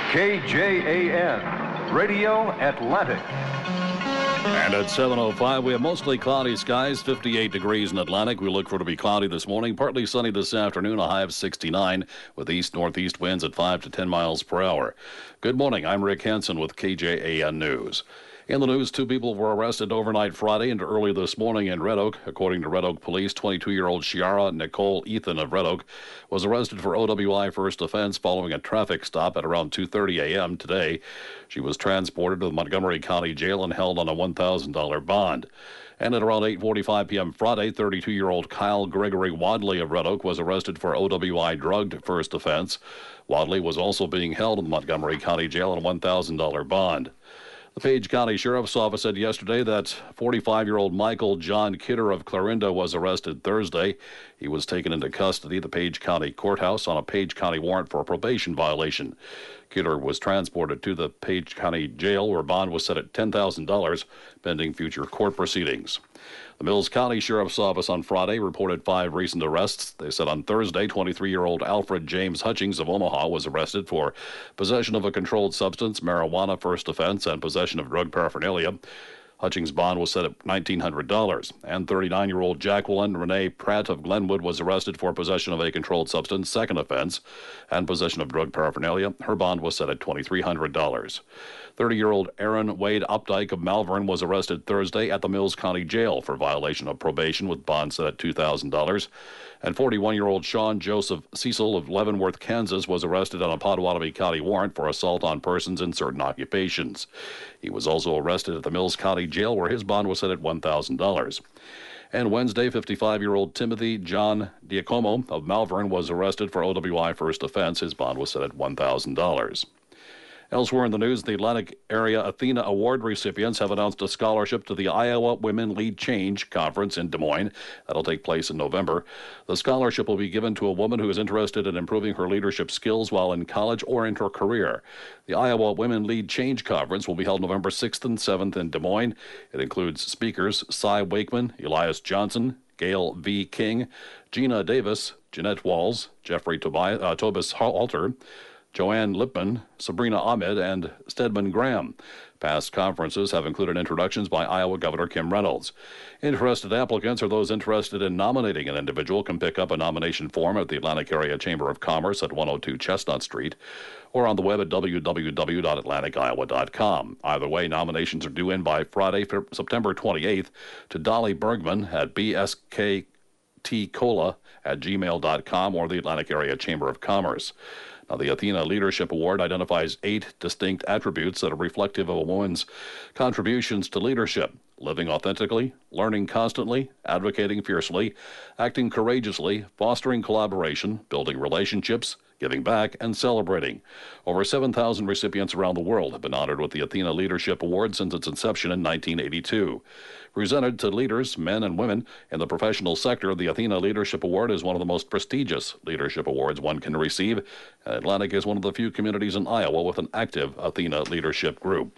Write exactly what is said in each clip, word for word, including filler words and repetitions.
K J A N, Radio Atlantic. And at seven oh five, we have mostly cloudy skies, fifty-eight degrees in Atlantic. We look for it to be cloudy this morning, partly sunny this afternoon, a high of sixty-nine, with east-northeast winds at five to ten miles per hour. Good morning, I'm Rick Hansen with K J A N News. In the news, two people were arrested overnight Friday and early this morning in Red Oak. According to Red Oak Police, twenty-two-year-old Shiara Nicole Ethan of Red Oak was arrested for O W I first offense following a traffic stop at around two thirty a.m. today. She was transported to the Montgomery County Jail and held on a one thousand dollars bond. And at around eight forty-five p.m. Friday, thirty-two-year-old Kyle Gregory Wadley of Red Oak was arrested for O W I drugged first offense. Wadley was also being held in the Montgomery County Jail on a one thousand dollars bond. The Page County Sheriff's Office said yesterday that forty-five-year-old Michael John Kidder of Clarinda was arrested Thursday. He was taken into custody at the Page County Courthouse on a Page County warrant for a probation violation. Kidder was transported to the Page County Jail, where bond was set at ten thousand dollars, pending future court proceedings. The Mills County Sheriff's Office on Friday reported five recent arrests. They said on Thursday, twenty-three-year-old Alfred James Hutchings of Omaha was arrested for possession of a controlled substance, marijuana first offense, and possession of drug paraphernalia. Hutchings' bond was set at nineteen hundred dollars. And thirty-nine-year-old Jacqueline Renee Pratt of Glenwood was arrested for possession of a controlled substance, second offense, and possession of drug paraphernalia. Her bond was set at twenty-three hundred dollars. thirty-year-old Aaron Wade Updike of Malvern was arrested Thursday at the Mills County Jail for violation of probation with bond set at two thousand dollars. And forty-one-year-old Sean Joseph Cecil of Leavenworth, Kansas, was arrested on a Potawatomi County warrant for assault on persons in certain occupations. He was also arrested at the Mills County Jail, where his bond was set at one thousand dollars. And Wednesday, fifty-five-year-old Timothy John Diacomo of Malvern was arrested for O W I first offense. His bond was set at one thousand dollars. Elsewhere in the news, the Atlantic Area Athena Award recipients have announced a scholarship to the Iowa Women Lead Change Conference in Des Moines. That'll take place in November. The scholarship will be given to a woman who is interested in improving her leadership skills while in college or in her career. The Iowa Women Lead Change Conference will be held November sixth and seventh in Des Moines. It includes speakers Cy Wakeman, Elias Johnson, Gail V. King, Gina Davis, Jeanette Walls, Jeffrey Tobias, uh, Tobis Halter, Joanne Lipman, Sabrina Ahmed, and Stedman Graham. Past conferences have included introductions by Iowa Governor Kim Reynolds. Interested applicants or those interested in nominating an individual can pick up a nomination form at the Atlantic Area Chamber of Commerce at one oh two Chestnut Street or on the web at w w w dot atlantic iowa dot com. Either way, nominations are due in by Friday, September twenty-eighth to Dolly Bergman at b s k t cola at gmail dot com or the Atlantic Area Chamber of Commerce. Now, the Athena Leadership Award identifies eight distinct attributes that are reflective of a woman's contributions to leadership: living authentically, learning constantly, advocating fiercely, acting courageously, fostering collaboration, building relationships, giving back, and celebrating. Over seven thousand recipients around the world have been honored with the Athena Leadership Award since its inception in nineteen eighty-two. Presented to leaders, men and women, in the professional sector, the Athena Leadership Award is one of the most prestigious leadership awards one can receive. And Atlantic is one of the few communities in Iowa with an active Athena Leadership group.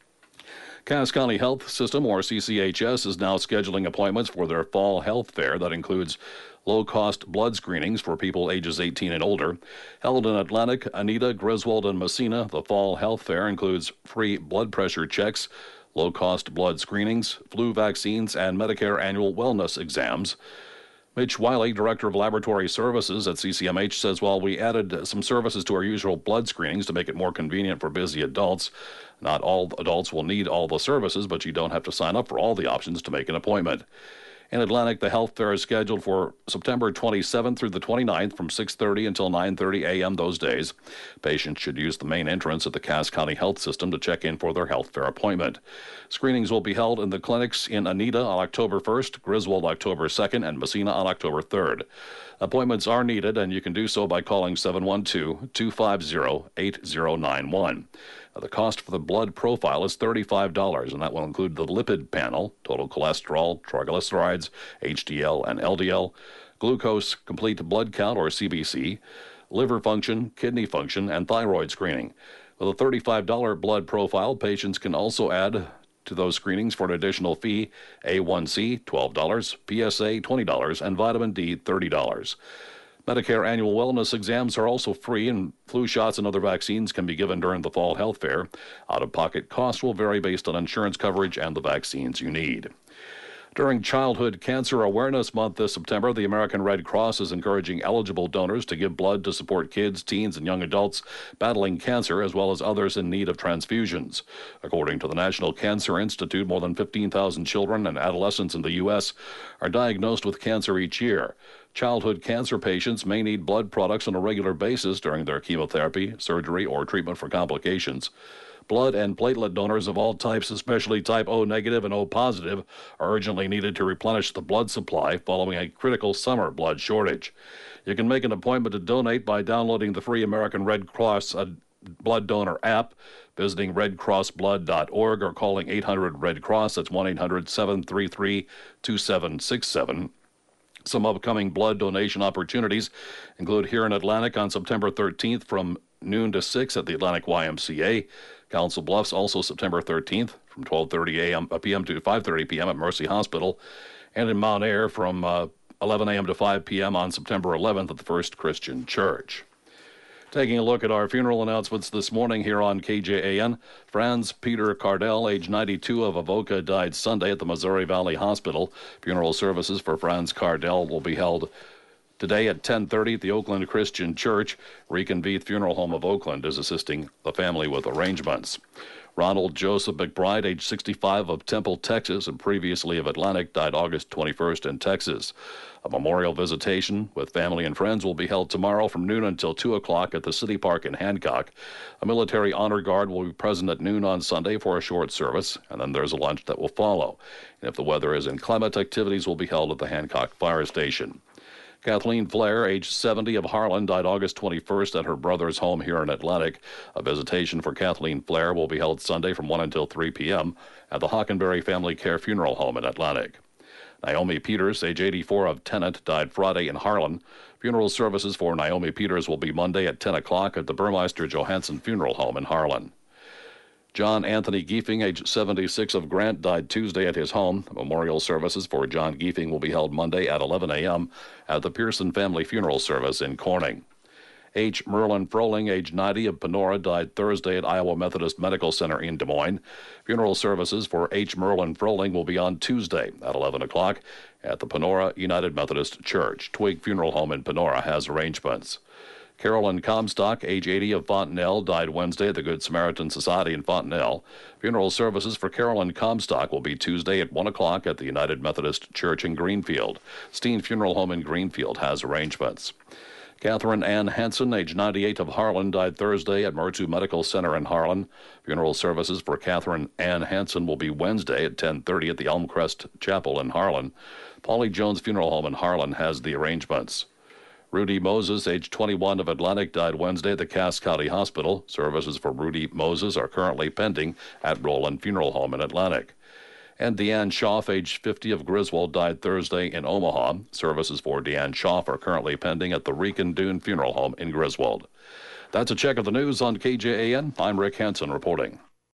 Cass County Health System, or C C H S, is now scheduling appointments for their fall health fair that includes low-cost blood screenings for people ages eighteen and older. Held in Atlantic, Anita, Griswold, and Messina, the fall health fair includes free blood pressure checks, low-cost blood screenings, flu vaccines, and Medicare annual wellness exams. Mitch Wiley, Director of Laboratory Services at C C M H, says while we added some services to our usual blood screenings to make it more convenient for busy adults, not all adults will need all the services, but you don't have to sign up for all the options to make an appointment. In Atlantic, the health fair is scheduled for September twenty-seventh through the twenty-ninth from six thirty until nine thirty a.m. those days. Patients should use the main entrance at the Cass County Health System to check in for their health fair appointment. Screenings will be held in the clinics in Anita on October first, Griswold October second, and Messina on October third. Appointments are needed, and you can do so by calling seven one two, two five zero, eight zero nine one. Now, the cost for the blood profile is thirty-five dollars, and that will include the lipid panel, total cholesterol, triglycerides, H D L and L D L, glucose complete blood count, or C B C, liver function, kidney function, and thyroid screening. With a thirty-five dollars blood profile, patients can also add to those screenings for an additional fee A one C, twelve dollars, P S A, twenty dollars, and vitamin D, thirty dollars. Medicare annual wellness exams are also free, and flu shots and other vaccines can be given during the fall health fair. Out-of-pocket costs will vary based on insurance coverage and the vaccines you need. During Childhood Cancer Awareness Month this September, the American Red Cross is encouraging eligible donors to give blood to support kids, teens, and young adults battling cancer, as well as others in need of transfusions. According to the National Cancer Institute, more than fifteen thousand children and adolescents in the U S are diagnosed with cancer each year. Childhood cancer patients may need blood products on a regular basis during their chemotherapy, surgery, or treatment for complications. Blood and platelet donors of all types, especially type O negative and O positive, are urgently needed to replenish the blood supply following a critical summer blood shortage. You can make an appointment to donate by downloading the free American Red Cross uh, blood donor app, visiting red cross blood dot org, or calling eight hundred red cross. That's one eight hundred seven three three two seven six seven. Some upcoming blood donation opportunities include here in Atlantic on September thirteenth from noon to six at the Atlantic Y M C A. Council Bluffs also September thirteenth from twelve thirty a.m. p.m. to five thirty p.m. at Mercy Hospital. And in Mount Ayr from uh, eleven a.m. to five p.m. on September eleventh at the First Christian Church. Taking a look at our funeral announcements this morning here on K J A N, Franz Peter Cardell, age ninety-two, of Avoca, died Sunday at the Missouri Valley Hospital. Funeral services for Franz Cardell will be held today at ten thirty at the Oakland Christian Church. Reconvene Funeral Home of Oakland is assisting the family with arrangements. Ronald Joseph McBride, age sixty-five, of Temple, Texas, and previously of Atlantic, died August twenty-first in Texas. A memorial visitation with family and friends will be held tomorrow from noon until two o'clock at the City Park in Hancock. A military honor guard will be present at noon on Sunday for a short service, and then there's a lunch that will follow. And if the weather is inclement, activities will be held at the Hancock Fire Station. Kathleen Flair, age seventy, of Harlan, died August twenty-first at her brother's home here in Atlantic. A visitation for Kathleen Flair will be held Sunday from one until three p.m. at the Hockenberry Family Care Funeral Home in Atlantic. Naomi Peters, age eighty-four, of Tennant, died Friday in Harlan. Funeral services for Naomi Peters will be Monday at ten o'clock at the Burmeister Johansson Funeral Home in Harlan. John Anthony Giefing, age seventy-six, of Grant, died Tuesday at his home. Memorial services for John Giefing will be held Monday at eleven a.m. at the Pearson Family Funeral Service in Corning. H. Merlin Froling, age ninety, of Panora, died Thursday at Iowa Methodist Medical Center in Des Moines. Funeral services for H. Merlin Froling will be on Tuesday at eleven o'clock at the Panora United Methodist Church. Twig Funeral Home in Panora has arrangements. Carolyn Comstock, age eighty, of Fontenelle, died Wednesday at the Good Samaritan Society in Fontenelle. Funeral services for Carolyn Comstock will be Tuesday at one o'clock at the United Methodist Church in Greenfield. Steen Funeral Home in Greenfield has arrangements. Catherine Ann Hansen, age ninety-eight, of Harlan, died Thursday at Mertu Medical Center in Harlan. Funeral services for Catherine Ann Hansen will be Wednesday at ten thirty at the Elmcrest Chapel in Harlan. Polly Jones Funeral Home in Harlan has the arrangements. Rudy Moses, age twenty-one, of Atlantic, died Wednesday at the Cass County Hospital. Services for Rudy Moses are currently pending at Roland Funeral Home in Atlantic. And Deanne Schaff, age fifty, of Griswold, died Thursday in Omaha. Services for Deanne Schaff are currently pending at the Rican Dune Funeral Home in Griswold. That's a check of the news on K J A N. I'm Rick Hansen reporting.